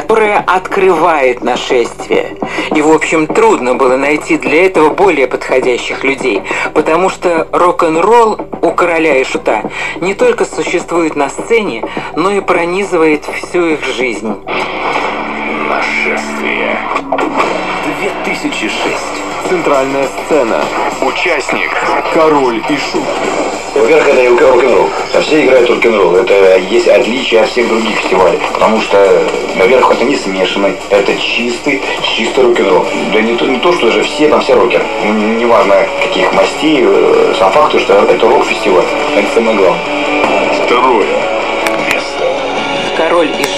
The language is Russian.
которая открывает нашествие. И, в общем, трудно было найти для этого более подходящих людей, потому что рок-н-ролл у Короля и Шута не только существует на сцене, но и пронизывает всю их жизнь. Нашествие. 2006. Центральная сцена. Участник. Король и Шут. Во-первых, это не рок-н-ролл. А все играют рок-н-ролл. Это есть отличие от всех других фестивалей. Потому что, во-первых, это не смешанный, это чистый рок-н-ролл. Да не то, что даже все рокеры. Неважно, каких мастей, сам факт, что это рок-фестиваль. Это самое главное. Второе место. Король и Шут.